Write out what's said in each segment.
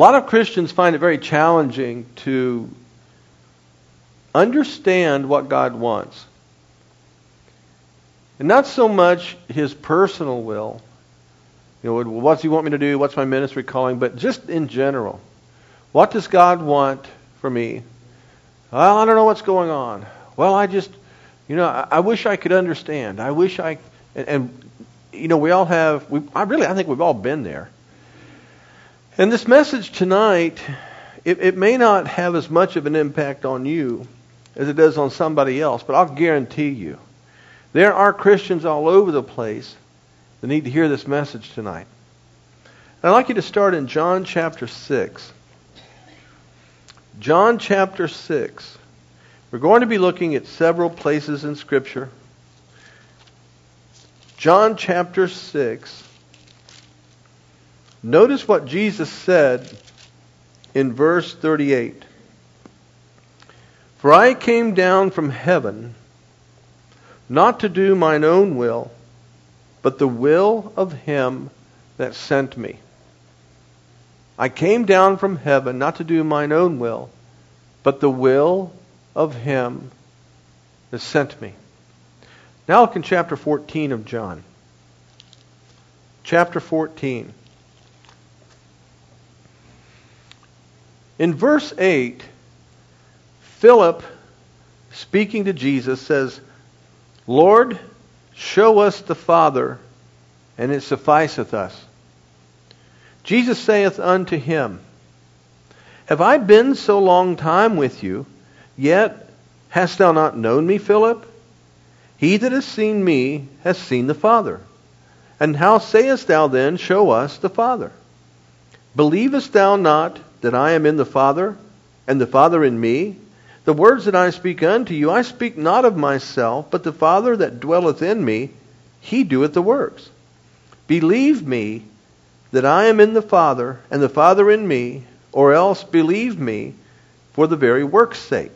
lot of Christians find it very challenging to understand what God wants. And not so much His personal will. What does He want me to do? What's my ministry calling? But just in general. What does God want for me? Well, I don't know what's going on. Well, I just, I wish I could understand. I wish I, we all have, I think we've all been there. And this message tonight, it may not have as much of an impact on you as it does on somebody else, but I'll guarantee you, there are Christians all over the place that need to hear this message tonight. And I'd like you to start in John chapter 6. John chapter 6. We're going to be looking at several places in Scripture. John chapter 6. Notice what Jesus said in verse 38. For I came down from heaven, not to do mine own will, but the will of Him that sent me. I came down from heaven, not to do mine own will, but the will of Him that sent me. Now look in chapter 14 of John. Chapter 14. In verse 8, Philip, speaking to Jesus, says, Lord, show us the Father, and it sufficeth us. Jesus saith unto him, Have I been so long time with you, yet hast thou not known me, Philip? He that has seen me has seen the Father. And how sayest thou then, Show us the Father? Believest thou not that I am in the Father, and the Father in me? The words that I speak unto you, I speak not of myself, but the Father that dwelleth in me, He doeth the works. Believe me that I am in the Father, and the Father in me, or else believe me for the very work's sake.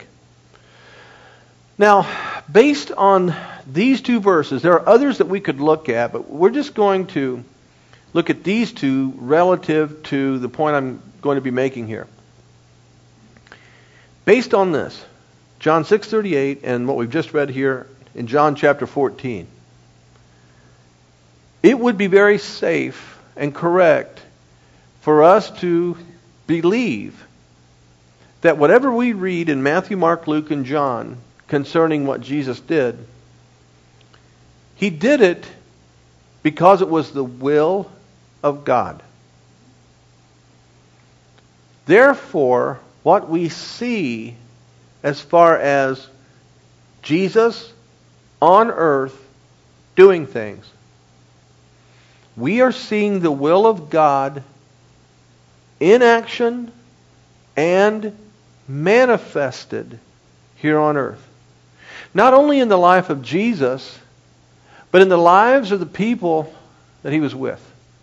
Now, based on these two verses, there are others that we could look at, but we're just going to look at these two relative to the point I'm going to be making here. Based on this, John 6:38 and what we've just read here in John chapter 14, it would be very safe and correct for us to believe that whatever we read in Matthew, Mark, Luke, and John concerning what Jesus did, He did it because it was the will of God. Therefore, what we see as far as Jesus on earth doing things, we are seeing the will of God in action and manifested here on earth. Not only in the life of Jesus, but in the lives of the people that He was with.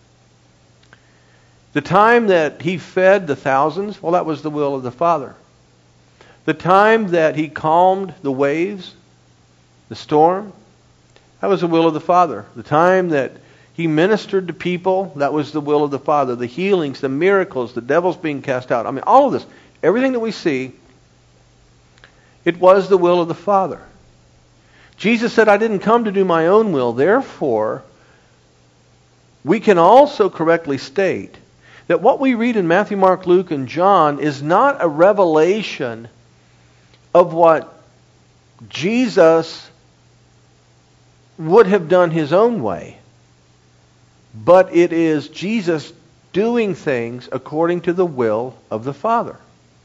The time that He fed the thousands, well, that was the will of the Father. The time that He calmed the waves, the storm, that was the will of the Father. The time that He ministered to people, that was the will of the Father. The healings, the miracles, the devils being cast out. I mean, all of this, everything that we see, it was the will of the Father. Jesus said, I didn't come to do my own will. Therefore, we can also correctly state that what we read in Matthew, Mark, Luke, and John is not a revelation of what Jesus would have done His own way. But it is Jesus doing things according to the will of the Father.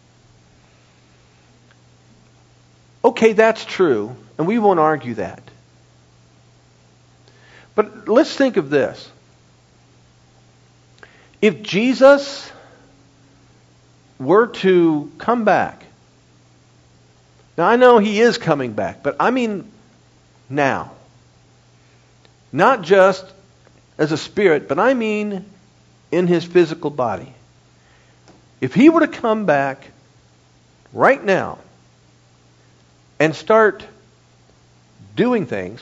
Okay, that's true, and we won't argue that. But let's think of this. If Jesus were to come back, now I know He is coming back, but I mean now. Not just as a spirit, but I mean in His physical body. If He were to come back right now and start doing things,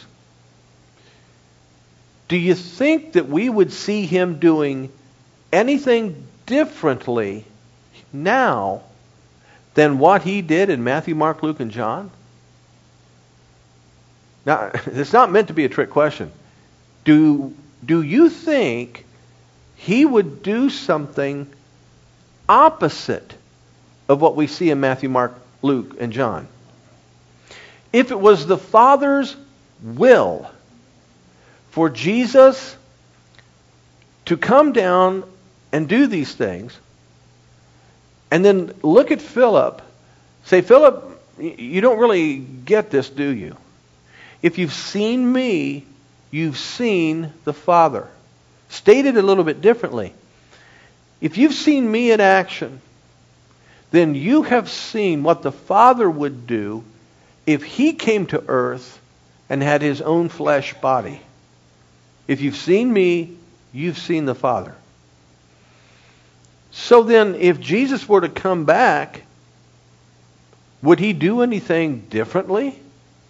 do you think that we would see Him doing anything differently now than what he did in Matthew, Mark, Luke, and John? Now, it's not meant to be a trick question. Do you think he would do something opposite of what we see in Matthew, Mark, Luke, and John? If it was the Father's will for Jesus to come down and do these things, and then look at Philip, say, Philip, you don't really get this, do you? If you've seen me, you've seen the Father. Stated a little bit differently. If you've seen me in action, then you have seen what the Father would do if he came to earth and had his own flesh body. If you've seen me, you've seen the Father. So then, if Jesus were to come back, would he do anything differently?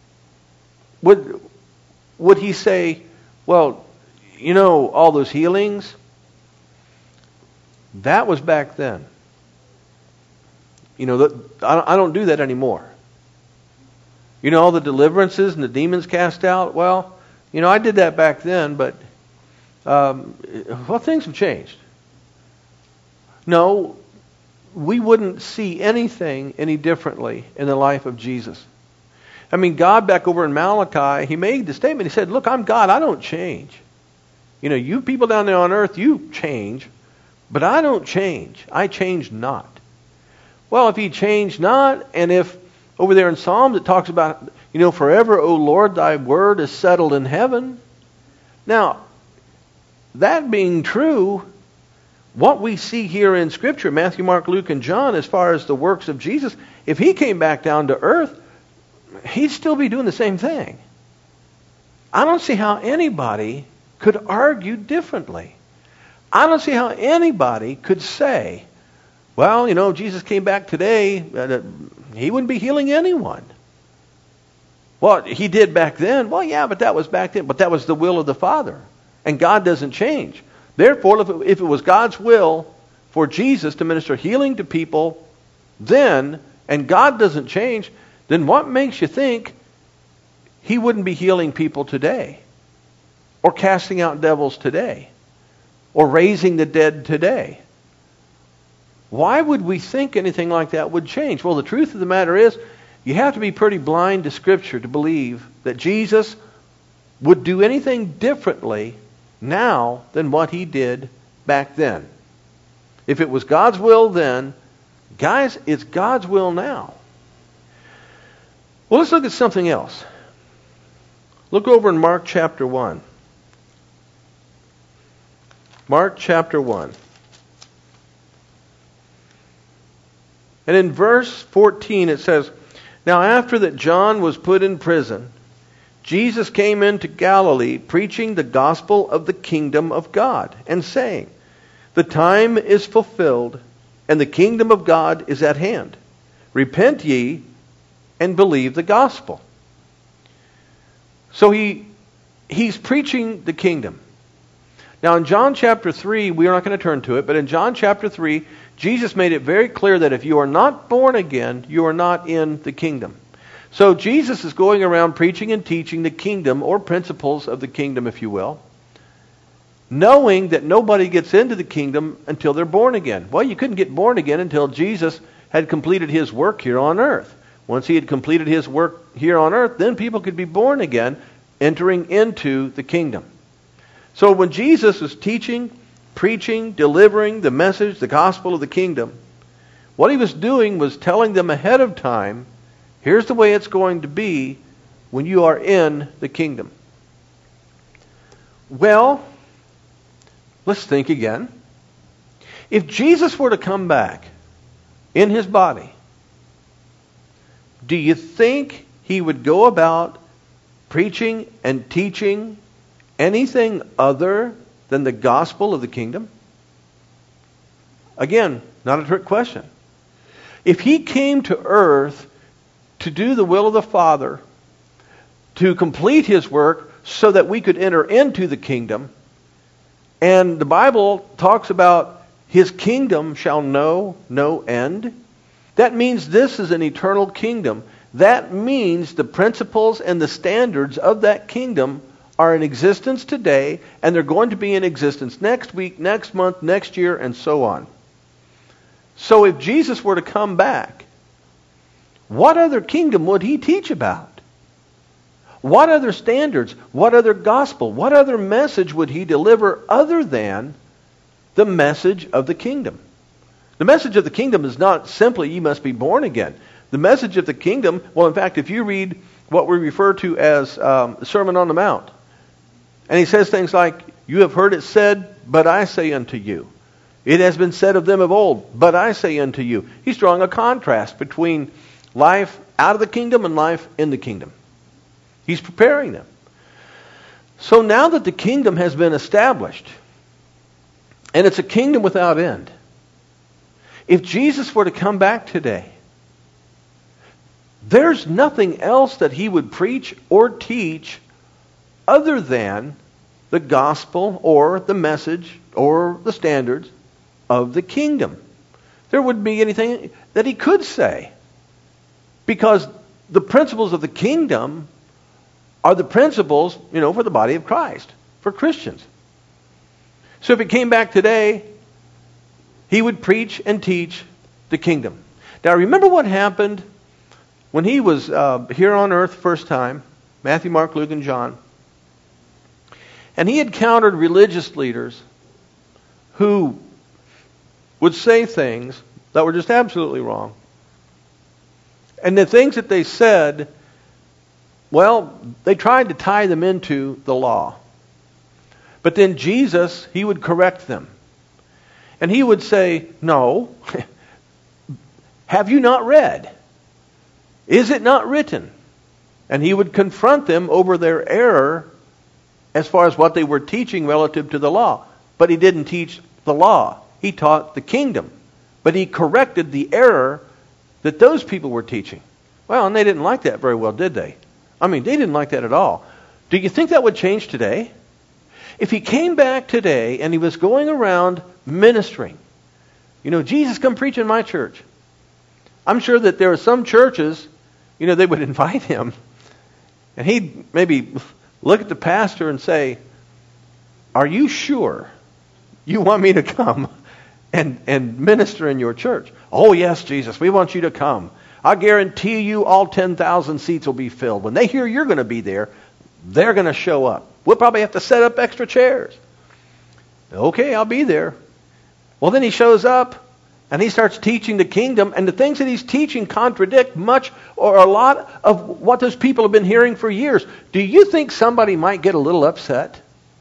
Would he say, well, you know, all those healings, that was back then. You know, I don't do that anymore. You know, all the deliverances and the demons cast out, well, you know, I did that back then, but, well, things have changed. No, we wouldn't see anything any differently in the life of Jesus. I mean, God back over in Malachi, he made the statement, he said, look, I'm God, I don't change. You know, you people down there on earth, you change, but I don't change. I change not. Well, if he changed not, and if over there in Psalms it talks about, you know, forever, O Lord, thy word is settled in heaven. Now, that being true, what we see here in Scripture, Matthew, Mark, Luke, and John, as far as the works of Jesus, if he came back down to earth, he'd still be doing the same thing. I don't see how anybody could argue differently. I don't see how anybody could say, well, you know, Jesus came back today, he wouldn't be healing anyone. Well, he did back then. Well, yeah, but that was back then. But that was the will of the Father. And God doesn't change. Therefore, if it was God's will for Jesus to minister healing to people then, and God doesn't change, then what makes you think he wouldn't be healing people today? Or casting out devils today? Or raising the dead today? Why would we think anything like that would change? Well, the truth of the matter is, you have to be pretty blind to Scripture to believe that Jesus would do anything differently now than what he did back then. If it was God's will then, guys, it's God's will now. Well, let's look at something else. Look over in Mark chapter 1. Mark chapter 1. And in verse 14 it says, now after that John was put in prison, Jesus came into Galilee preaching the gospel of the kingdom of God and saying, the time is fulfilled and the kingdom of God is at hand. Repent ye and believe the gospel. So he's preaching the kingdom. Now in John chapter 3, we are not going to turn to it, but in John chapter 3, Jesus made it very clear that if you are not born again, you are not in the kingdom. So Jesus is going around preaching and teaching the kingdom, or principles of the kingdom, if you will, knowing that nobody gets into the kingdom until they're born again. Well, you couldn't get born again until Jesus had completed his work here on earth. Once he had completed his work here on earth, then people could be born again, entering into the kingdom. So when Jesus was teaching, preaching, delivering the message, the gospel of the kingdom, what he was doing was telling them ahead of time, here's the way it's going to be when you are in the kingdom. Well, let's think again. If Jesus were to come back in his body, do you think he would go about preaching and teaching anything other than the gospel of the kingdom? Again, not a trick question. If he came to earth to do the will of the Father, to complete his work so that we could enter into the kingdom, and the Bible talks about His kingdom shall know no end. That means this is an eternal kingdom. That means the principles and the standards of that kingdom are in existence today, and they're going to be in existence next week, next month, next year, and so on. So if Jesus were to come back, what other kingdom would he teach about? What other standards, what other gospel, what other message would he deliver other than the message of the kingdom? The message of the kingdom is not simply you must be born again. The message of the kingdom, well, in fact, if you read what we refer to as the Sermon on the Mount, and he says things like, you have heard it said, but I say unto you. It has been said of them of old, but I say unto you. He's drawing a contrast between life out of the kingdom and life in the kingdom. He's preparing them. So now that the kingdom has been established, and it's a kingdom without end, if Jesus were to come back today, there's nothing else that he would preach or teach other than the gospel or the message or the standards of the kingdom. There wouldn't be anything that he could say, because the principles of the kingdom are the principles, for the body of Christ, for Christians. So if he came back today, he would preach and teach the kingdom. Now remember what happened when he was here on earth first time, Matthew, Mark, Luke, and John. And he encountered religious leaders who would say things that were just absolutely wrong. And the things that they said, well, they tried to tie them into the law. But then Jesus, he would correct them. And he would say, no, have you not read? Is it not written? And he would confront them over their error as far as what they were teaching relative to the law. But he didn't teach the law. He taught the kingdom. But he corrected the error that those people were teaching. Well, and they didn't like that very well, did they? I mean, they didn't like that at all. Do you think that would change today? If he came back today and he was going around ministering, Jesus, come preach in my church. I'm sure that there are some churches, they would invite him. And he'd maybe look at the pastor and say, are you sure you want me to come and minister in your church? Oh, yes, Jesus, we want you to come. I guarantee you all 10,000 seats will be filled. When they hear you're going to be there, they're going to show up. We'll probably have to set up extra chairs. Okay, I'll be there. Well, then he shows up and he starts teaching the kingdom, and the things that he's teaching contradict much or a lot of what those people have been hearing for years. Do you think somebody might get a little upset?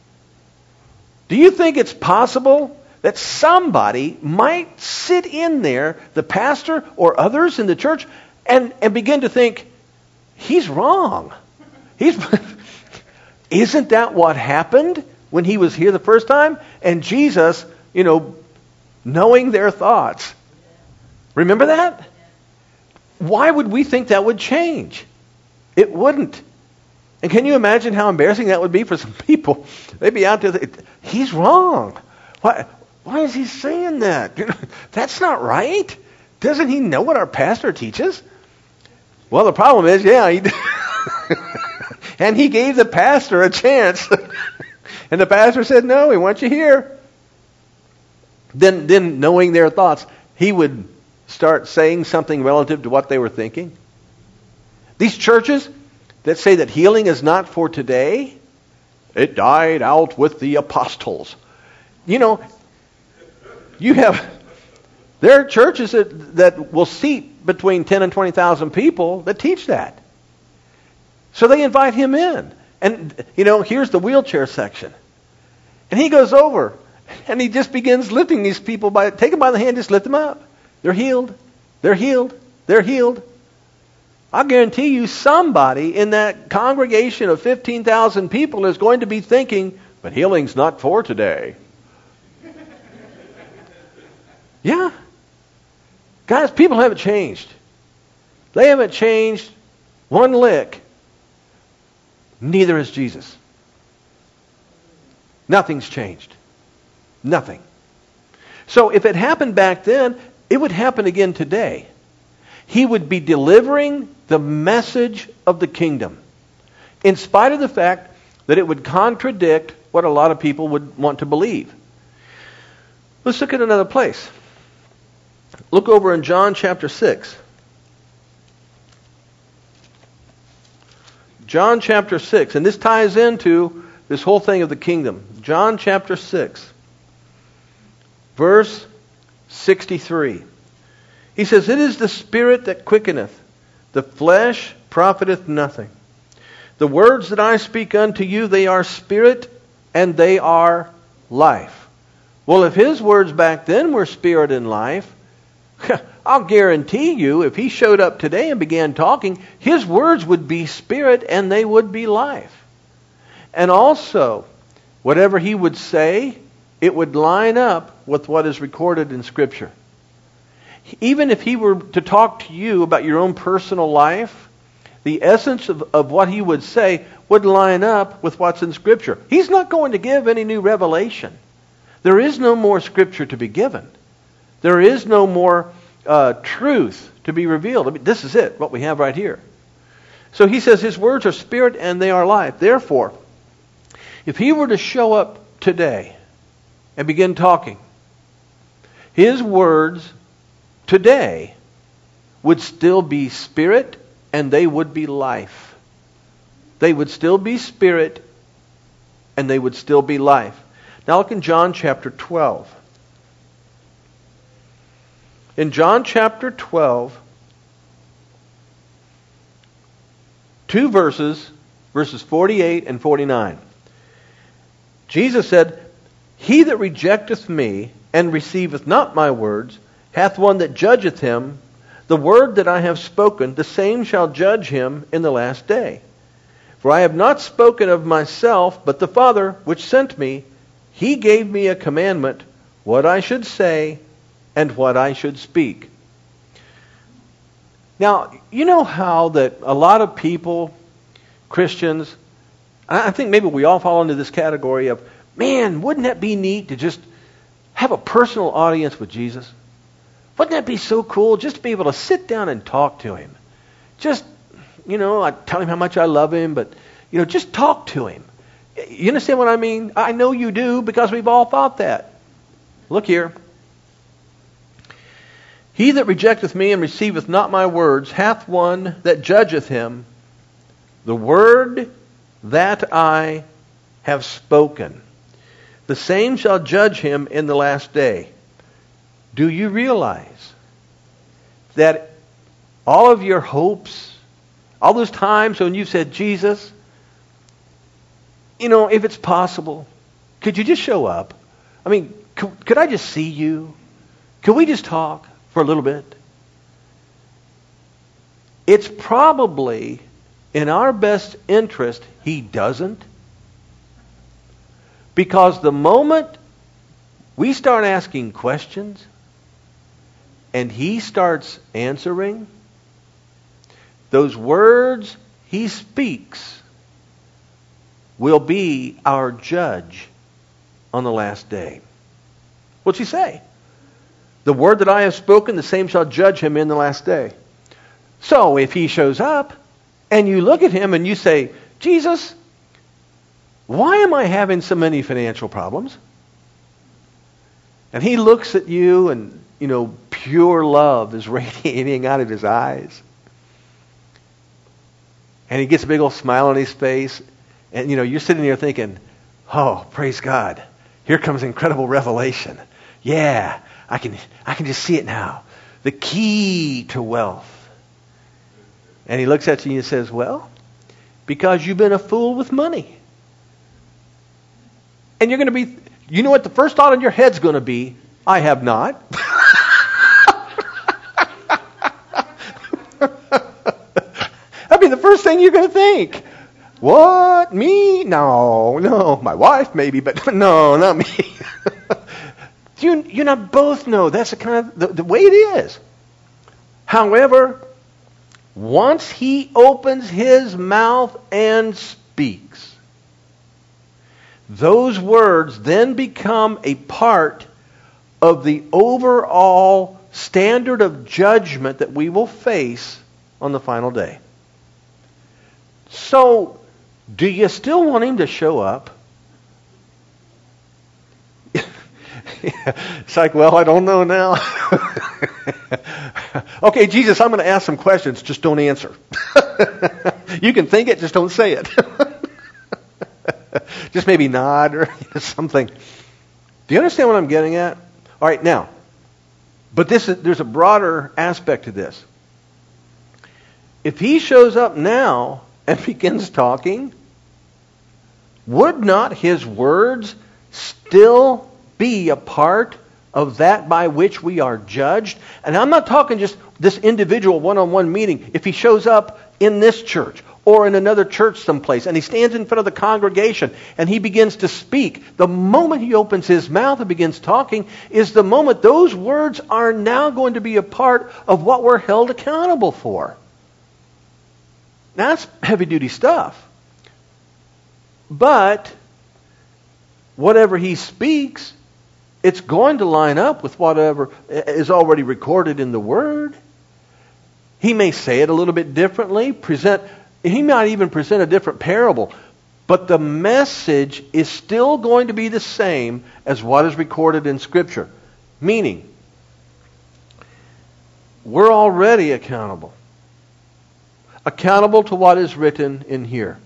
Do you think it's possible that somebody might sit in there, the pastor or others in the church, and begin to think, he's wrong? Isn't that what happened when he was here the first time? And Jesus, knowing their thoughts. Remember that? Why would we think that would change? It wouldn't. And can you imagine how embarrassing that would be for some people? They'd be out there, he's wrong. Why is he saying that? That's not right. Doesn't he know what our pastor teaches? Well, the problem is, he and he gave the pastor a chance. And the pastor said, no, we want you here. Then knowing their thoughts, he would start saying something relative to what they were thinking. These churches that say that healing is not for today, it died out with the apostles. There are churches that will seat between 10 and 20,000 people that teach that. So they invite him in. And, here's the wheelchair section. And he goes over and he just begins lifting these people take them by the hand, just lift them up. They're healed. They're healed. They're healed. I guarantee you somebody in that congregation of 15,000 people is going to be thinking, but healing's not for today. Yeah. Guys, people haven't changed. They haven't changed one lick. Neither has Jesus. Nothing's changed. Nothing. So if it happened back then, it would happen again today. He would be delivering the message of the kingdom, in spite of the fact that it would contradict what a lot of people would want to believe. Let's look at another place. Look over in John chapter 6. John chapter 6, and this ties into this whole thing of the kingdom. John chapter 6, verse 63. He says, "It is the Spirit that quickeneth, the flesh profiteth nothing. The words that I speak unto you, they are spirit and they are life." Well, if his words back then were spirit and life, I'll guarantee you, if he showed up today and began talking, his words would be spirit and they would be life. And also, whatever he would say, it would line up with what is recorded in Scripture. Even if he were to talk to you about your own personal life, the essence of what he would say would line up with what's in Scripture. He's not going to give any new revelation. There is no more Scripture to be given. There is no more truth to be revealed. I mean, this is it, what we have right here. So he says his words are spirit and they are life. Therefore, if he were to show up today and begin talking, his words today would still be spirit and they would be life. They would still be spirit and they would still be life. Now look in John chapter 12. In John chapter 12, 2 verses, verses 48 and 49. Jesus said, "He that rejecteth me and receiveth not my words hath one that judgeth him. The word that I have spoken, the same shall judge him in the last day. For I have not spoken of myself, but the Father which sent me, He gave me a commandment, what I should say and what I should speak." Now, you know how that a lot of people, Christians, I think maybe we all fall into this category of, man, wouldn't that be neat to just have a personal audience with Jesus? Wouldn't that be so cool just to be able to sit down and talk to Him? Just, I tell Him how much I love Him, but, just talk to Him. You understand what I mean? I know you do, because we've all thought that. Look here. "He that rejecteth me and receiveth not my words hath one that judgeth him. The word that I have spoken, the same shall judge him in the last day." Do you realize that all of your hopes, all those times when you've said, "Jesus, if it's possible, could you just show up? I mean, could I just see you? Could we just talk for a little bit?" It's probably in our best interest He doesn't. Because the moment we start asking questions and He starts answering, those words He speaks will be our judge on the last day. What's He say? "The word that I have spoken, the same shall judge him in the last day." So if He shows up and you look at Him and you say, "Jesus, why am I having so many financial problems?" And He looks at you and, pure love is radiating out of His eyes. And He gets a big old smile on His face. And, you're sitting there thinking, "Oh, praise God. Here comes incredible revelation. Yeah, I can just see it now. The key to wealth." And He looks at you and says, "Well, because you've been a fool with money." And you're going to be, you know what the first thought in your head's going to be? "I have not." I mean, the first thing you're going to think. What? Me? No. My wife maybe, but no, not me. You not both know that's the kind of the way it is. However, once He opens His mouth and speaks, those words then become a part of the overall standard of judgment that we will face on the final day. So, do you still want him to show up? It's like, well, I don't know now. Okay, Jesus, I'm going to ask some questions. Just don't answer. You can think it, just don't say it. Just maybe nod or something. Do you understand what I'm getting at? All right, now, but there's a broader aspect to this. If he shows up now and begins talking, would not his words still be a part of that by which we are judged? And I'm not talking just this individual one-on-one meeting. If he shows up in this church or in another church someplace and he stands in front of the congregation and he begins to speak, the moment he opens his mouth and begins talking is the moment those words are now going to be a part of what we're held accountable for. Now, that's heavy-duty stuff. But whatever he speaks, it's going to line up with whatever is already recorded in the Word. He may say it a little bit differently, he might even present a different parable, but the message is still going to be the same as what is recorded in Scripture. Meaning, we're already accountable. Accountable to what is written in here.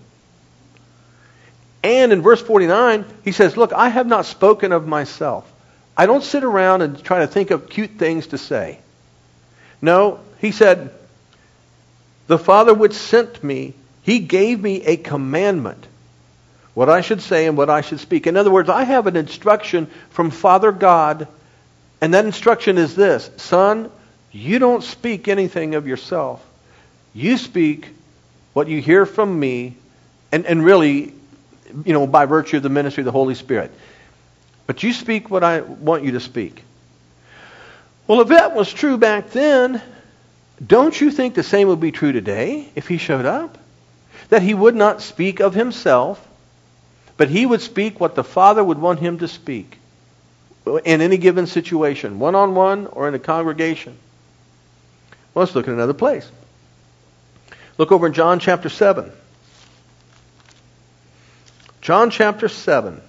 And in verse 49, he says, look, I have not spoken of myself. I don't sit around and try to think of cute things to say. No, he said, the Father which sent me, he gave me a commandment, what I should say and what I should speak. In other words, I have an instruction from Father God, and that instruction is this: son, you don't speak anything of yourself. You speak what you hear from me, and really, by virtue of the ministry of the Holy Spirit. But you speak what I want you to speak. Well, if that was true back then, don't you think the same would be true today if he showed up? That he would not speak of himself, but he would speak what the Father would want him to speak in any given situation, one-on-one or in a congregation. Well, let's look at another place. Look over in John chapter 7. John chapter 7,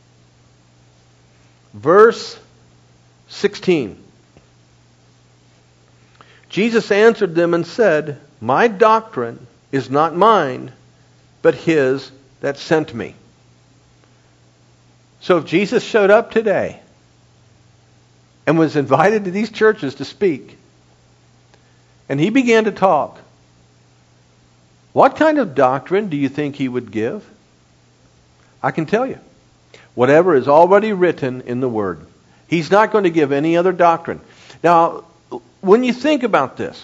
verse 16. Jesus answered them and said, my doctrine is not mine, but his that sent me. So if Jesus showed up today and was invited to these churches to speak, and he began to talk, what kind of doctrine do you think he would give? I can tell you. Whatever is already written in the Word. He's not going to give any other doctrine. Now, when you think about this,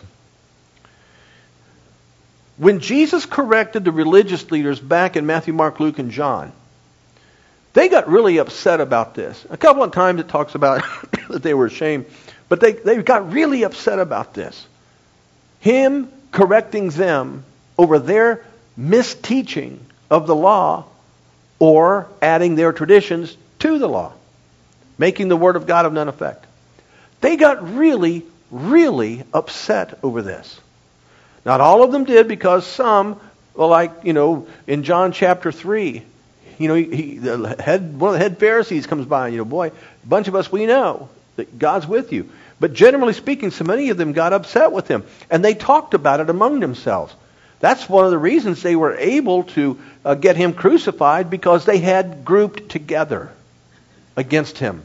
when Jesus corrected the religious leaders back in Matthew, Mark, Luke, and John, they got really upset about this. A couple of times it talks about that they were ashamed, but they got really upset about this. Him correcting them over their misteaching of the law or adding their traditions to the law, making the Word of God of none effect. They got really, really upset over this. Not all of them did, because some, well, like, in John chapter 3, one of the head Pharisees comes by, boy, a bunch of us, we know that God's with you. But generally speaking, so many of them got upset with him, and they talked about it among themselves. That's one of the reasons they were able to get him crucified, because they had grouped together against him.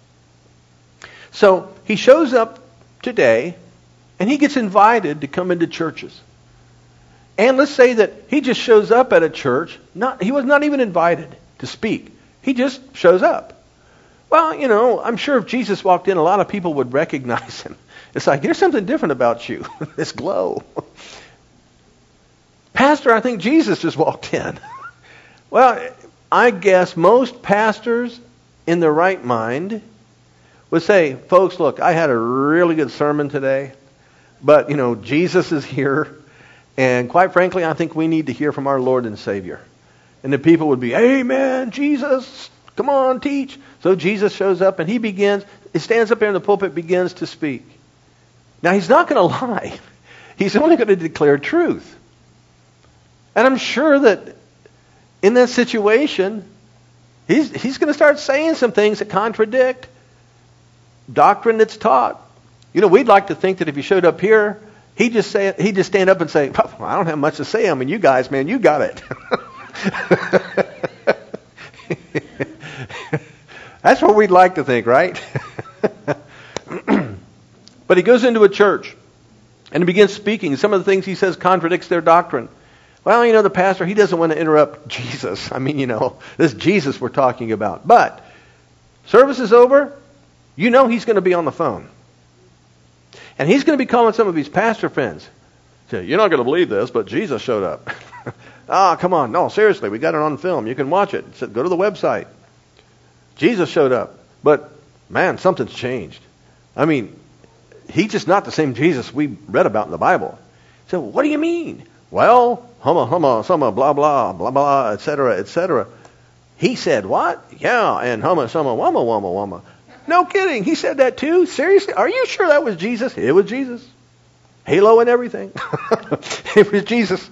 So he shows up today, and he gets invited to come into churches. And let's say that he just shows up at a church. He was not even invited to speak. He just shows up. Well, I'm sure if Jesus walked in, a lot of people would recognize him. It's like, there's something different about you, this glow. Pastor, I think Jesus just walked in. Well, I guess most pastors in their right mind would say, folks, look, I had a really good sermon today, but, Jesus is here, and quite frankly, I think we need to hear from our Lord and Savior. And the people would be, amen, Jesus, come on, teach. So Jesus shows up, and he begins. he stands up there in the pulpit, begins to speak. Now, he's not going to lie. He's only going to declare truth. And I'm sure that in that situation, he's going to start saying some things that contradict doctrine that's taught. You know, we'd like to think that if he showed up here, he'd just stand up and say, well, I don't have much to say. I mean, you guys, man, you got it. That's what we'd like to think, right? But he goes into a church and he begins speaking. Some of the things he says contradicts their doctrine. Well, you know, the pastor, he doesn't want to interrupt Jesus. I mean, you know, this Jesus we're talking about. But service is over. You know he's going to be on the phone. And he's going to be calling some of his pastor friends. Say, you're not going to believe this, but Jesus showed up. Come on. No, seriously, we got it on film. You can watch it. So go to the website. Jesus showed up. But, man, something's changed. I mean, he's just not the same Jesus we read about in the Bible. So what do you mean? Well, humma, summa, blah, blah, blah, blah, etc., etc. He said what? Yeah, and humma, summa, wumma, wumma, wumma. No kidding. He said that too? Seriously? Are you sure that was Jesus? It was Jesus. Halo and everything. It was Jesus.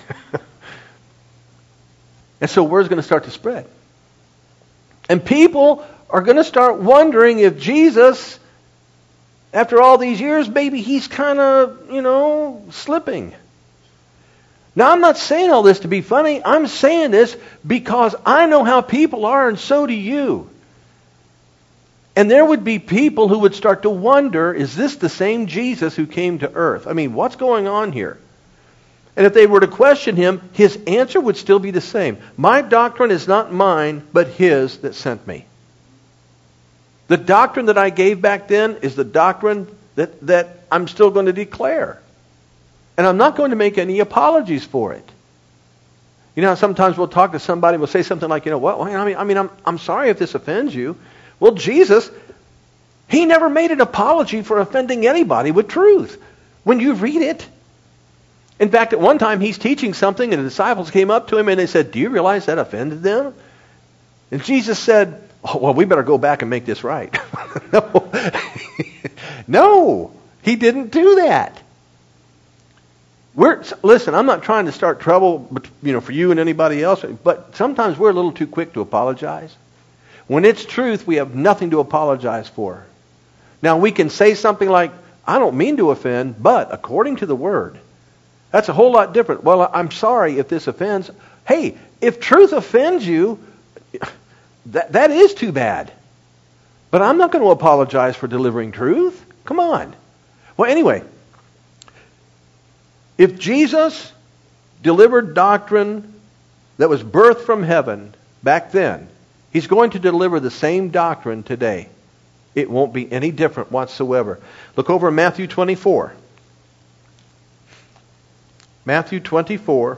And so word's going to start to spread. And people are going to start wondering if Jesus, after all these years, maybe he's kind of, slipping. Now, I'm not saying all this to be funny. I'm saying this because I know how people are, and so do you. And there would be people who would start to wonder, is this the same Jesus who came to earth? I mean, what's going on here? And if they were to question him, his answer would still be the same. My doctrine is not mine, but his that sent me. The doctrine that I gave back then is the doctrine that I'm still going to declare. And I'm not going to make any apologies for it. You know, sometimes we'll talk to somebody, we'll say something like, I'm sorry if this offends you. Well, Jesus, he never made an apology for offending anybody with truth. When you read it. In fact, at one time he's teaching something and the disciples came up to him and they said, do you realize that offended them? And Jesus said, oh, well, we better go back and make this right. No, he didn't do that. Listen, I'm not trying to start trouble, for you and anybody else, but sometimes we're a little too quick to apologize. When it's truth, we have nothing to apologize for. Now, we can say something like, I don't mean to offend, but according to the Word. That's a whole lot different. Well, I'm sorry if this offends. Hey, if truth offends you, that is too bad. But I'm not going to apologize for delivering truth. Come on. Well, anyway, if Jesus delivered doctrine that was birthed from heaven back then, he's going to deliver the same doctrine today. It won't be any different whatsoever. Look over in Matthew 24. Matthew 24.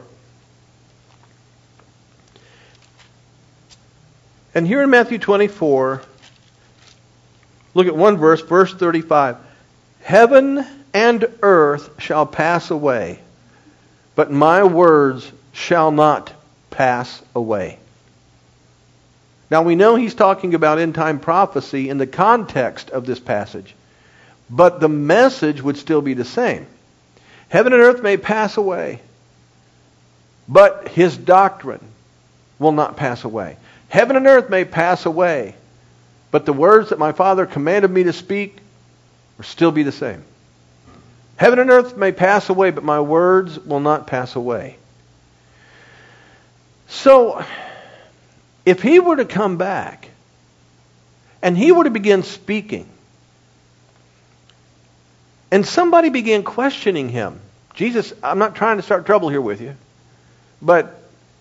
And here in Matthew 24, look at one verse, verse 35. Heaven and earth shall pass away, but my words shall not pass away. Now we know he's talking about end-time prophecy in the context of this passage, but the message would still be the same. Heaven and earth may pass away, but his doctrine will not pass away. Heaven and earth may pass away, but the words that my Father commanded me to speak will still be the same. Heaven and earth may pass away, but my words will not pass away. So, if he were to come back, and he were to begin speaking, and somebody began questioning him, Jesus, I'm not trying to start trouble here with you, but,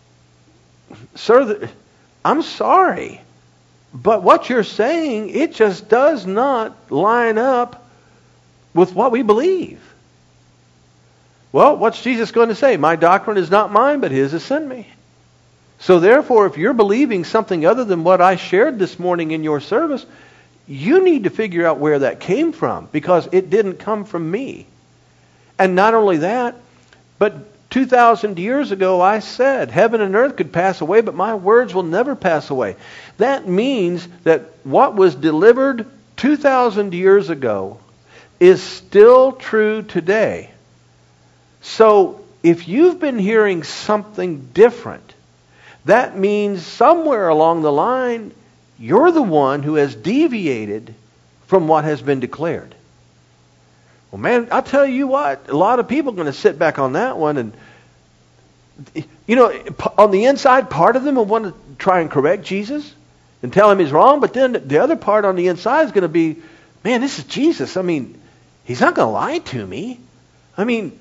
sir, I'm sorry, but what you're saying, it just does not line up with what we believe. Well, what's Jesus going to say? My doctrine is not mine, but his has sent me. So therefore, if you're believing something other than what I shared this morning in your service, you need to figure out where that came from, because it didn't come from me. And not only that, but 2,000 years ago I said, heaven and earth could pass away, but my words will never pass away. That means that what was delivered 2,000 years ago is still true today. So if you've been hearing something different, that means somewhere along the line, you're the one who has deviated from what has been declared. Well, man, I'll tell you what, a lot of people are going to sit back on that one and, on the inside, part of them will want to try and correct Jesus and tell him he's wrong, but then the other part on the inside is going to be, man, this is Jesus. I mean, he's not going to lie to me. I mean,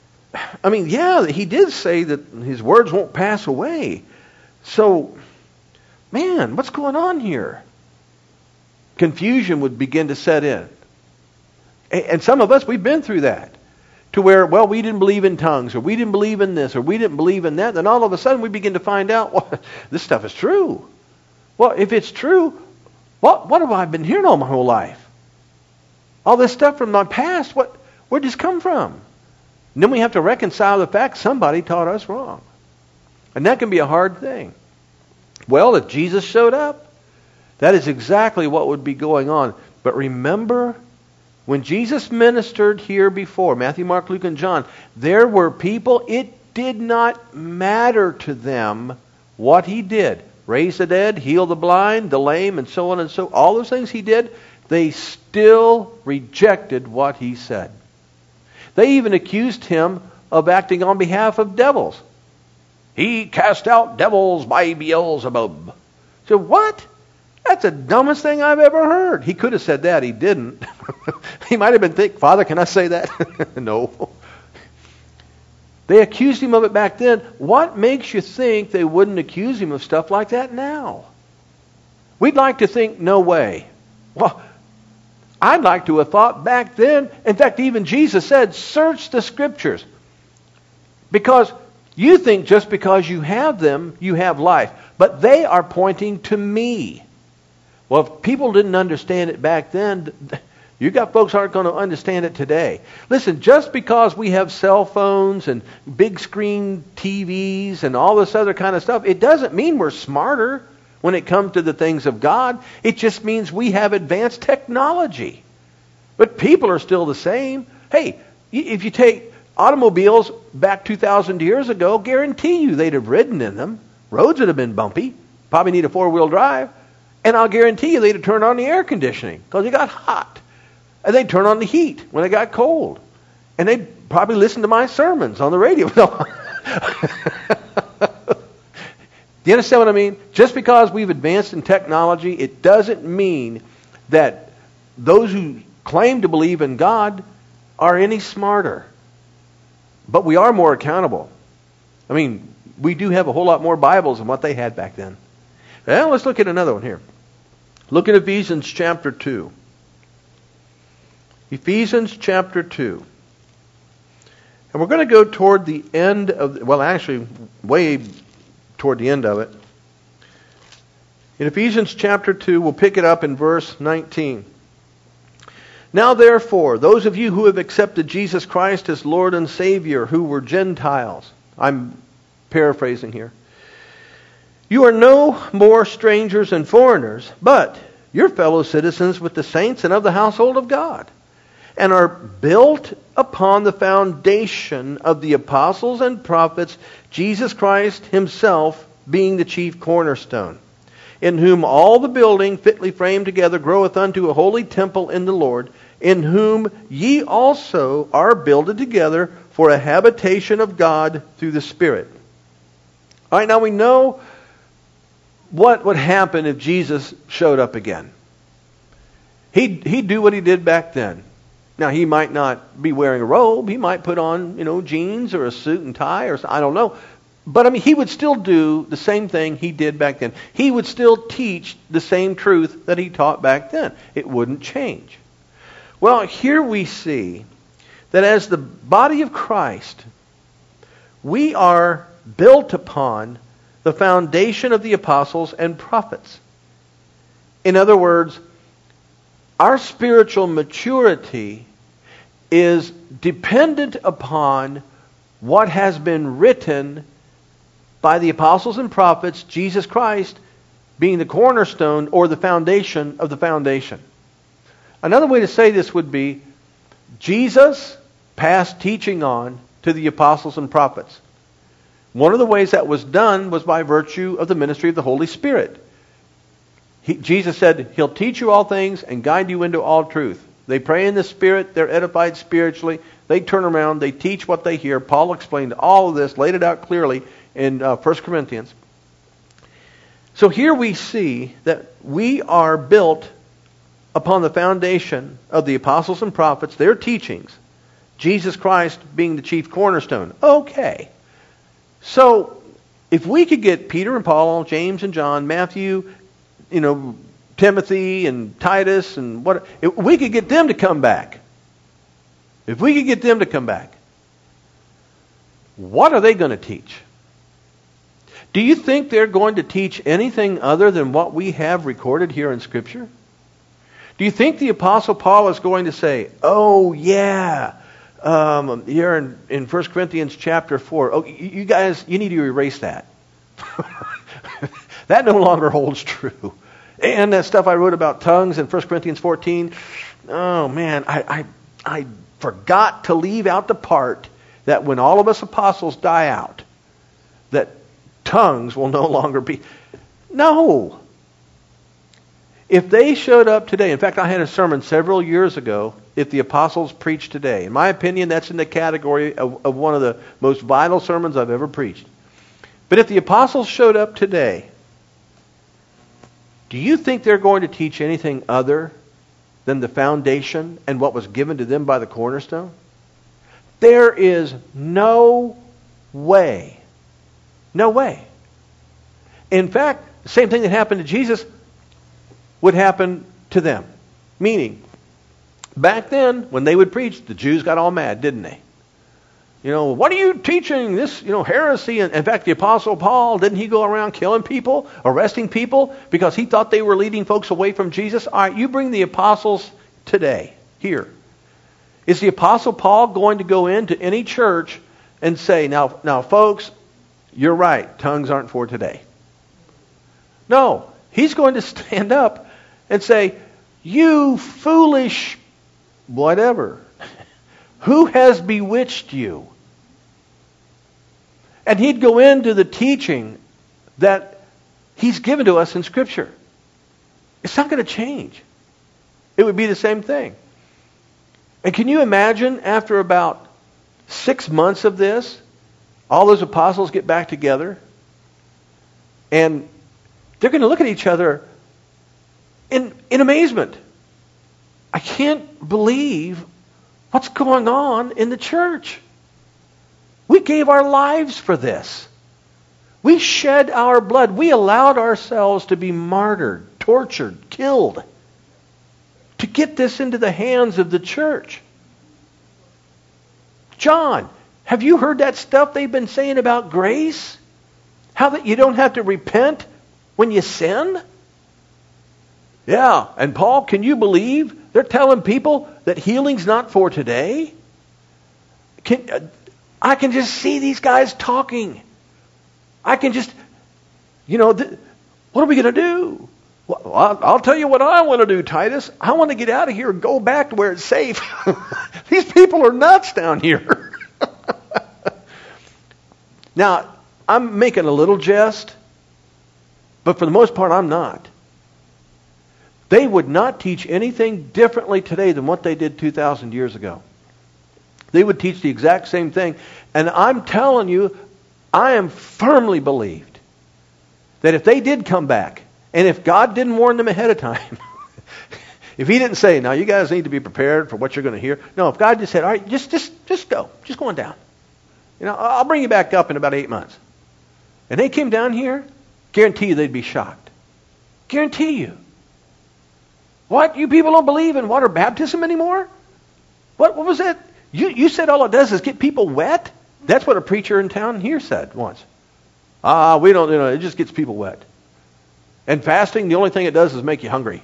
yeah, he did say that his words won't pass away. So, man, what's going on here? Confusion would begin to set in. And some of us, we've been through that. To where, well, we didn't believe in tongues, or we didn't believe in this, or we didn't believe in that. Then all of a sudden we begin to find out, well, this stuff is true. Well, if it's true, what have I been hearing all my whole life? All this stuff from my past, where'd this come from? And then we have to reconcile the fact somebody taught us wrong. And that can be a hard thing. Well, if Jesus showed up, that is exactly what would be going on. But remember, when Jesus ministered here before, Matthew, Mark, Luke, and John, there were people, it did not matter to them what he did. Raise the dead, heal the blind, the lame, and so on and so. All those things he did, they still rejected what he said. They even accused him of acting on behalf of devils. He cast out devils by Beelzebub. So what? That's the dumbest thing I've ever heard. He could have said that. He didn't. He might have been thinking, Father, can I say that? No. They accused him of it back then. What makes you think they wouldn't accuse him of stuff like that now? We'd like to think, no way. Well, I'd like to have thought back then. In fact, even Jesus said, search the Scriptures. Because you think just because you have them, you have life. But they are pointing to me. Well, if people didn't understand it back then, you got folks who aren't going to understand it today. Listen, just because we have cell phones and big screen TVs and all this other kind of stuff, it doesn't mean we're smarter when it comes to the things of God. It just means we have advanced technology. But people are still the same. Hey, if you take automobiles back 2,000 years ago, guarantee you they'd have ridden in them. Roads would have been bumpy. Probably need a four-wheel drive. And I'll guarantee you they'd have turned on the air conditioning because it got hot. And they'd turn on the heat when it got cold. And they'd probably listen to my sermons on the radio. Do you understand what I mean? Just because we've advanced in technology, it doesn't mean that those who claim to believe in God are any smarter. But we are more accountable. I mean, we do have a whole lot more Bibles than what they had back then. Well, let's look at another one here. Look at Ephesians chapter 2. Ephesians chapter 2. And we're going to go toward the end of, well, actually, way toward the end of it. In Ephesians chapter 2, we'll pick it up in verse 19. Now therefore, those of you who have accepted Jesus Christ as Lord and Savior, who were Gentiles, I'm paraphrasing here, you are no more strangers and foreigners, but you're fellow citizens with the saints and of the household of God, and are built upon the foundation of the apostles and prophets, Jesus Christ himself being the chief cornerstone, in whom all the building fitly framed together groweth unto a holy temple in the Lord, in whom ye also are builded together for a habitation of God through the Spirit. All right, now we know what would happen if Jesus showed up again. He'd do what he did back then. Now, he might not be wearing a robe. He might put on, jeans or a suit and tie, or I don't know. But, I mean, he would still do the same thing he did back then. He would still teach the same truth that he taught back then. It wouldn't change. Well, here we see that as the body of Christ, we are built upon the foundation of the apostles and prophets. In other words, our spiritual maturity is dependent upon what has been written by the apostles and prophets, Jesus Christ being the cornerstone or the foundation of the foundation. Another way to say this would be, Jesus passed teaching on to the apostles and prophets. One of the ways that was done was by virtue of the ministry of the Holy Spirit. Jesus said, He'll teach you all things and guide you into all truth. They pray in the Spirit, they're edified spiritually, they turn around, they teach what they hear. Paul explained all of this, laid it out clearly in 1 Corinthians. So here we see that we are built upon the foundation of the apostles and prophets, their teachings, Jesus Christ being the chief cornerstone. Okay. So if we could get Peter and Paul, James and John, Matthew, Timothy and Titus and if we could get them to come back. If we could get them to come back, what are they going to teach? Do you think they're going to teach anything other than what we have recorded here in Scripture? Do you think the Apostle Paul is going to say, oh yeah, here in 1 Corinthians chapter 4, oh, you guys, you need to erase that. That no longer holds true. And that stuff I wrote about tongues in 1 Corinthians 14, oh man, I forgot to leave out the part that when all of us apostles die out, that tongues will no longer be. No. If they showed up today, in fact, I had a sermon several years ago, if the apostles preached today. In my opinion, that's in the category of one of the most vital sermons I've ever preached. But if the apostles showed up today, do you think they're going to teach anything other than the foundation and what was given to them by the cornerstone? There is no way. No way. In fact, the same thing that happened to Jesus would happen to them. Meaning, back then, when they would preach, the Jews got all mad, didn't they? What are you teaching? This, heresy. And in fact, the Apostle Paul, didn't he go around killing people, arresting people, because he thought they were leading folks away from Jesus? All right, you bring the apostles today, here. Is the Apostle Paul going to go into any church and say, now folks, you're right, tongues aren't for today? No, he's going to stand up and say, you foolish whatever. Who has bewitched you? And he'd go into the teaching that he's given to us in Scripture. It's not going to change. It would be the same thing. And can you imagine after about 6 months of this, all those apostles get back together and they're going to look at each other in amazement. I can't believe what's going on in the church. We gave our lives for this. We shed our blood. We allowed ourselves to be martyred, tortured, killed to get this into the hands of the church. John, have you heard that stuff they've been saying about grace? How that you don't have to repent when you sin? Yeah, and Paul, can you believe they're telling people that healing's not for today? I can just see these guys talking. I can just, what are we going to do? Well, I'll tell you what I want to do, Titus. I want to get out of here and go back to where it's safe. These people are nuts down here. Now, I'm making a little jest, but for the most part, I'm not. They would not teach anything differently today than what they did 2,000 years ago. They would teach the exact same thing. And I'm telling you, I am firmly believed that if they did come back, and if God didn't warn them ahead of time, if He didn't say, now you guys need to be prepared for what you're going to hear. No, if God just said, all right, just go. Just go on down. I'll bring you back up in about 8 months. And they came down here, guarantee you they'd be shocked. Guarantee you. What? You people don't believe in water baptism anymore? What was that? You said all it does is get people wet? That's what a preacher in town here said once. We don't, it just gets people wet. And fasting, the only thing it does is make you hungry.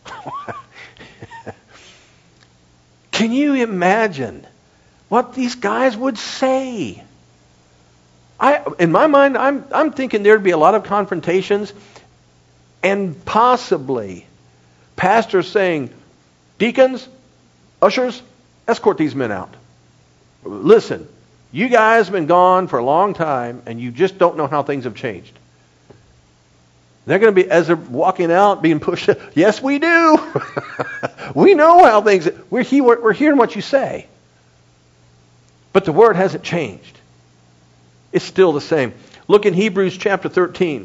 Can you imagine what these guys would say? In my mind, I'm thinking there'd be a lot of confrontations and possibly pastors saying, Deacons, ushers, escort these men out. Listen, you guys have been gone for a long time, and you just don't know how things have changed. They're going to be, as they're walking out, being pushed. Yes, we do. We know how things. We're hearing what you say, but the word hasn't changed. It's still the same. Look in Hebrews chapter 13.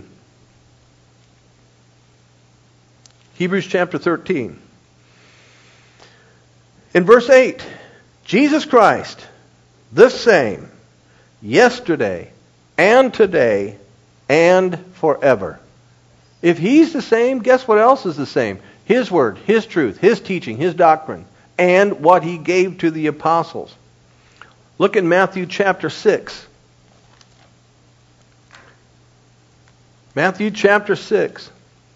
Hebrews chapter 13. In verse 8, Jesus Christ, the same, yesterday and today and forever. If He's the same, guess what else is the same? His word, His truth, His teaching, His doctrine, and what He gave to the apostles. Look in Matthew chapter 6. Matthew chapter 6.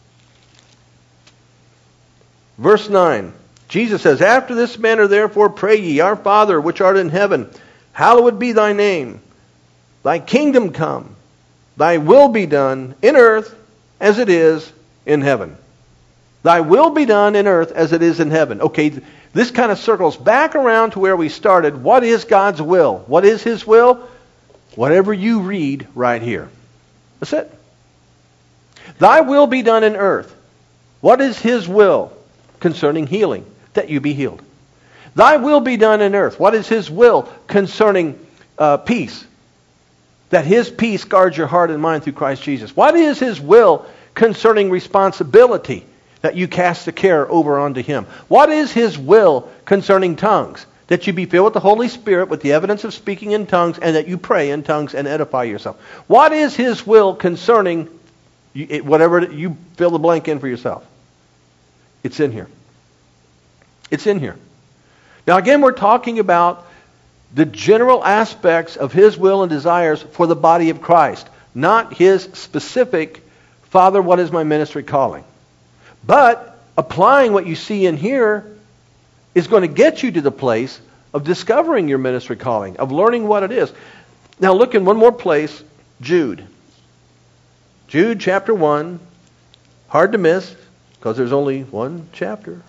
Verse 9. Jesus says, After this manner therefore pray ye, Our Father which art in heaven, hallowed be thy name. Thy kingdom come. Thy will be done in earth as it is in heaven. Thy will be done in earth as it is in heaven. Okay, this kind of circles back around to where we started. What is God's will? What is His will? Whatever you read right here. That's it. Thy will be done in earth. What is His will? Concerning healing, that you be healed. Thy will be done in earth. What is His will? Concerning peace, that His peace guards your heart and mind through Christ Jesus. What is His will concerning responsibility, that you cast the care over onto Him? What is His will concerning tongues, that you be filled with the Holy Spirit with the evidence of speaking in tongues, and that you pray in tongues and edify yourself? What is His will concerning whatever you fill the blank in for yourself? It's in here. It's in here. Now again, we're talking about the general aspects of His will and desires for the body of Christ, not His specific, Father, what is my ministry calling? But applying what you see in here is going to get you to the place of discovering your ministry calling, of learning what it is. Now look in one more place, Jude. Jude chapter 1, hard to miss, because there's only one chapter.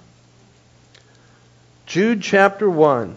Jude chapter 1.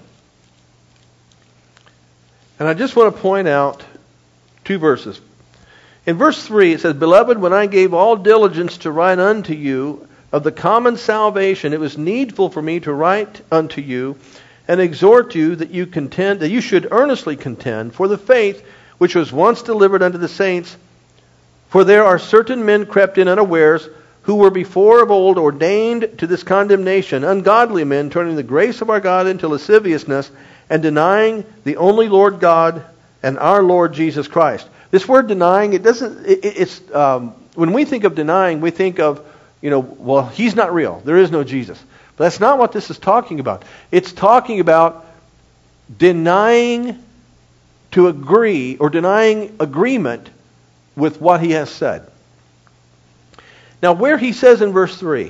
And I just want to point out two verses. In verse 3 it says, Beloved, when I gave all diligence to write unto you of the common salvation, it was needful for me to write unto you and exhort you that you should earnestly contend for the faith which was once delivered unto the saints. For there are certain men crept in unawares, who were before of old ordained to this condemnation, ungodly men, turning the grace of our God into lasciviousness, and denying the only Lord God and our Lord Jesus Christ. This word denying, when we think of denying, we think of, well, He's not real. There is no Jesus. But that's not what this is talking about. It's talking about denying to agree, or denying agreement with what He has said. Now, where he says in verse 3,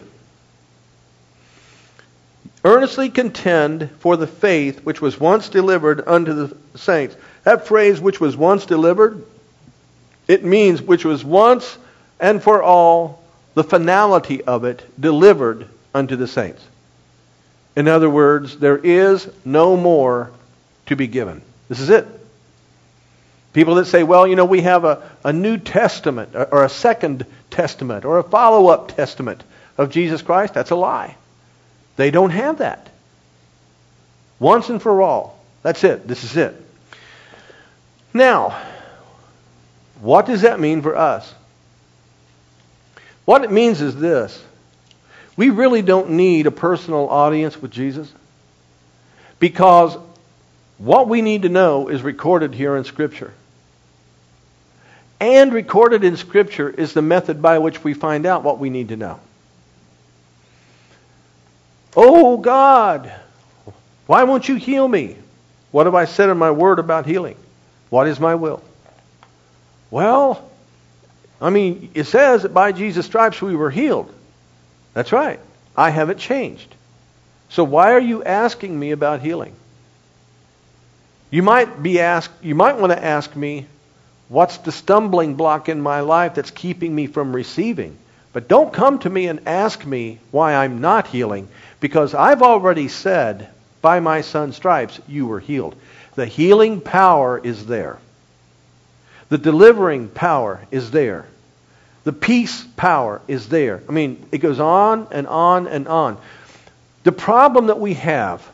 earnestly contend for the faith which was once delivered unto the saints. That phrase, which was once delivered, it means which was once and for all, the finality of it, delivered unto the saints. In other words, there is no more to be given. This is it. People that say, well, we have a New Testament or a Second Testament or a follow-up testament of Jesus Christ. That's a lie. They don't have that. Once and for all. That's it. This is it. Now, what does that mean for us? What it means is this. We really don't need a personal audience with Jesus, because what we need to know is recorded here in Scripture. And recorded in Scripture is the method by which we find out what we need to know. Oh God, why won't you heal me? What have I said in my word about healing? What is my will? Well, it says that by Jesus' stripes we were healed. That's right. I haven't changed. So why are you asking me about healing? You might want to ask me, what's the stumbling block in my life that's keeping me from receiving? But don't come to me and ask me why I'm not healing, because I've already said, by my Son's stripes, you were healed. The healing power is there. The delivering power is there. The peace power is there. I mean, it goes on and on and on. The problem that we have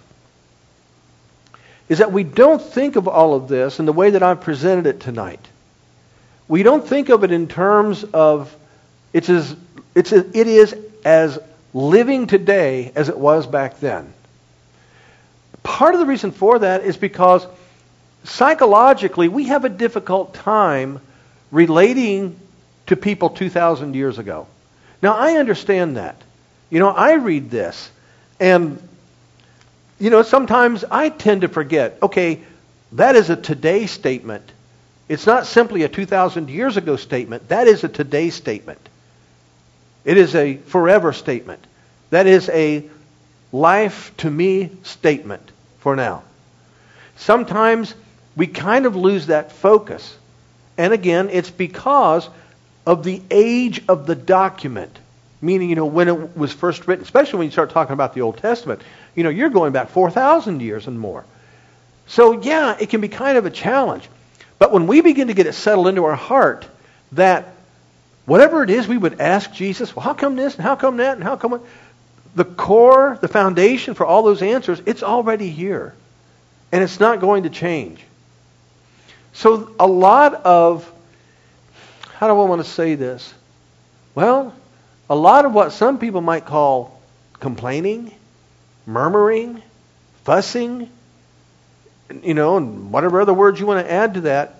is that we don't think of all of this in the way that I've presented it tonight. We don't think of it in terms of it is as living today as it was back then. Part of the reason for that is because psychologically we have a difficult time relating to people 2,000 years ago. Now, I understand that. I read this, and, sometimes I tend to forget, okay, that is a today statement. It's not simply a 2,000 years ago statement. That is a today statement. It is a forever statement. That is a life to me statement for now. Sometimes we kind of lose that focus. And again, it's because of the age of the document. Meaning, when it was first written, especially when you start talking about the Old Testament, you're going back 4,000 years and more. So, yeah, it can be kind of a challenge. But when we begin to get it settled into our heart that whatever it is we would ask Jesus, well, how come this and how come that and how come what? The core, the foundation for all those answers, it's already here. And it's not going to change. So a lot of, how do I want to say this? Well, a lot of what some people might call complaining, murmuring, fussing, and whatever other words you want to add to that,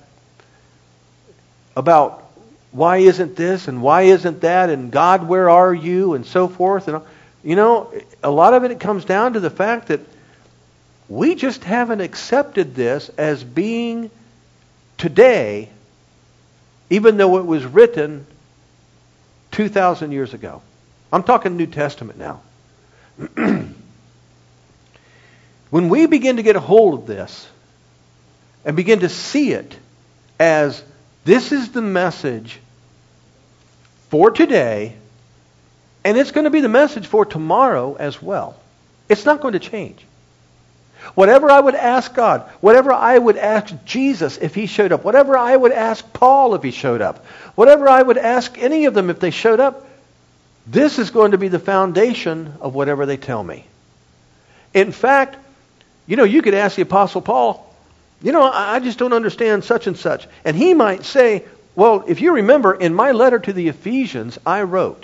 about why isn't this and why isn't that and God, where are you, and so forth. And a lot of it comes down to the fact that we just haven't accepted this as being today, even though it was written 2,000 years ago. I'm talking New Testament now. When we begin to get a hold of this and begin to see it as this is the message for today, and it's going to be the message for tomorrow as well. It's not going to change. Whatever I would ask God, whatever I would ask Jesus if He showed up, whatever I would ask Paul if he showed up, whatever I would ask any of them if they showed up, this is going to be the foundation of whatever they tell me. In fact, you could ask the Apostle Paul, I just don't understand such and such. And he might say, well, if you remember, in my letter to the Ephesians, I wrote.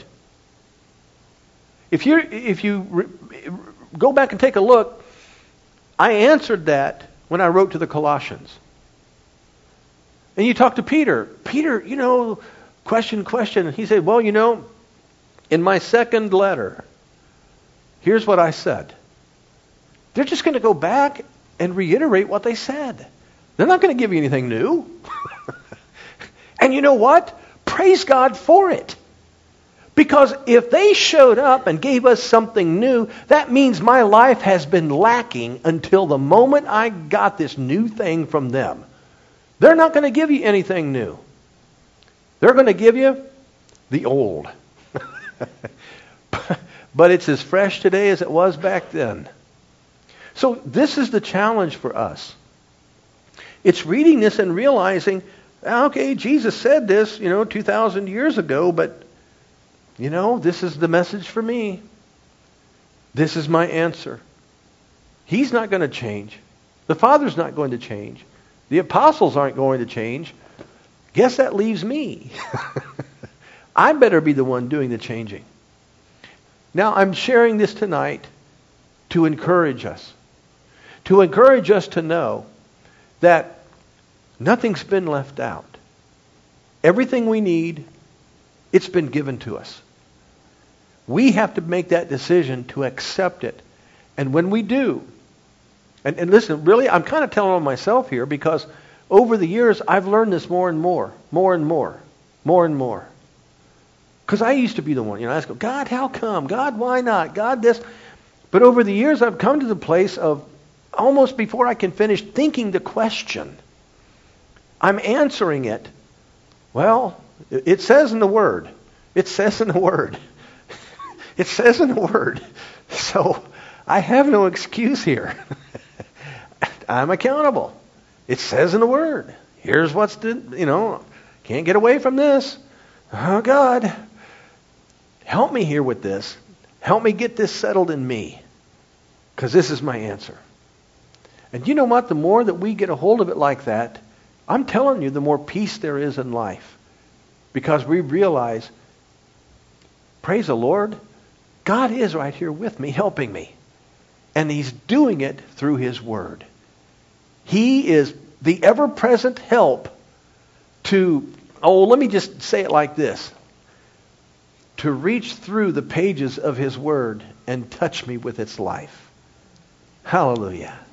If you go back and take a look, I answered that when I wrote to the Colossians. And you talk to Peter. Peter, question. And he said, well, in my second letter, here's what I said. They're just going to go back and reiterate what they said. They're not going to give you anything new. And you know what? Praise God for it. Because if they showed up and gave us something new, that means my life has been lacking until the moment I got this new thing from them. They're not going to give you anything new. They're going to give you the old. But it's as fresh today as it was back then. So this is the challenge for us. It's reading this and realizing, okay, Jesus said this, 2,000 years ago, but, this is the message for me. This is my answer. He's not going to change. The Father's not going to change. The apostles aren't going to change. Guess that leaves me. I better be the one doing the changing. Now, I'm sharing this tonight to encourage us. To encourage us to know that nothing's been left out. Everything we need, it's been given to us. We have to make that decision to accept it. And when we do, and listen, really, I'm kind of telling on myself here because over the years, I've learned this more and more. Because I used to be the one, I ask God, how come? God, why not? God, this. But over the years, I've come to the place of almost before I can finish thinking the question, I'm answering it. Well, it says in the Word. It says in the Word. It says in the Word. So I have no excuse here. I'm accountable. It says in the Word. Here's what's, can't get away from this. Oh, God, help me here with this. Help me get this settled in me. Because this is my answer. And you know what? The more that we get a hold of it like that, I'm telling you, the more peace there is in life. Because we realize, praise the Lord, God is right here with me, helping me. And He's doing it through His Word. He is the ever-present help to, let me just say it like this. To reach through the pages of His Word and touch me with its life. Hallelujah.